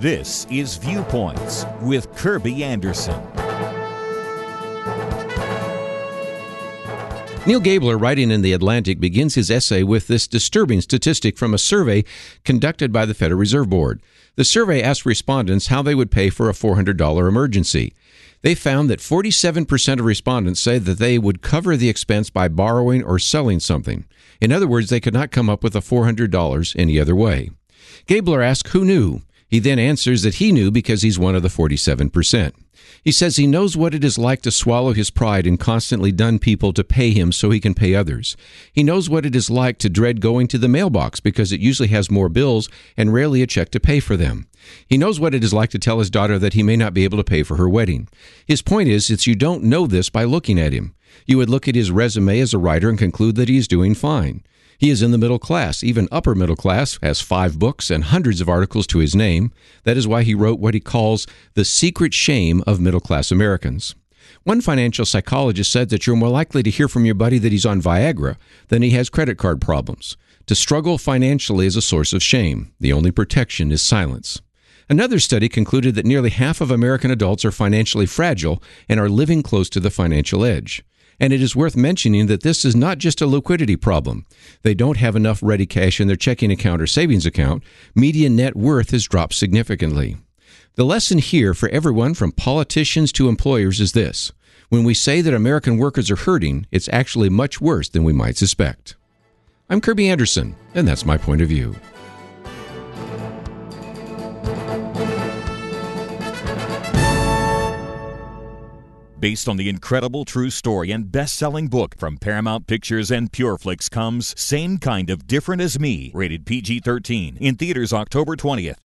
This is Viewpoints with Kirby Anderson. Neil Gabler, writing in The Atlantic, begins his essay with this disturbing statistic from a survey conducted by the Federal Reserve Board. The survey asked respondents how they would pay for a $400 emergency. They found that 47% of respondents say that they would cover the expense by borrowing or selling something. In other words, they could not come up with a $400 any other way. Gabler asked who knew. He then answers that he knew because he's one of the 47%. He says he knows what it is like to swallow his pride and constantly dun people to pay him so he can pay others. He knows what it is like to dread going to the mailbox because it usually has more bills and rarely a check to pay for them. He knows what it is like to tell his daughter that he may not be able to pay for her wedding. His point is that you don't know this by looking at him. You would look at his resume as a writer and conclude that he is doing fine. He is in the middle class, even upper middle class, has 5 books and hundreds of articles to his name. That is why he wrote what he calls the secret shame of middle-class Americans. One financial psychologist said that you're more likely to hear from your buddy that he's on Viagra than he has credit card problems. To struggle financially is a source of shame. The only protection is silence. Another study concluded that nearly half of American adults are financially fragile and are living close to the financial edge. And it is worth mentioning that this is not just a liquidity problem. They don't have enough ready cash in their checking account or savings account. Median net worth has dropped significantly. The lesson here for everyone from politicians to employers is this. When we say that American workers are hurting, it's actually much worse than we might suspect. I'm Kirby Anderson, and that's my point of view. Based on the incredible true story and best-selling book from Paramount Pictures and PureFlix comes Same Kind of Different as Me, rated PG-13, in theaters October 20th.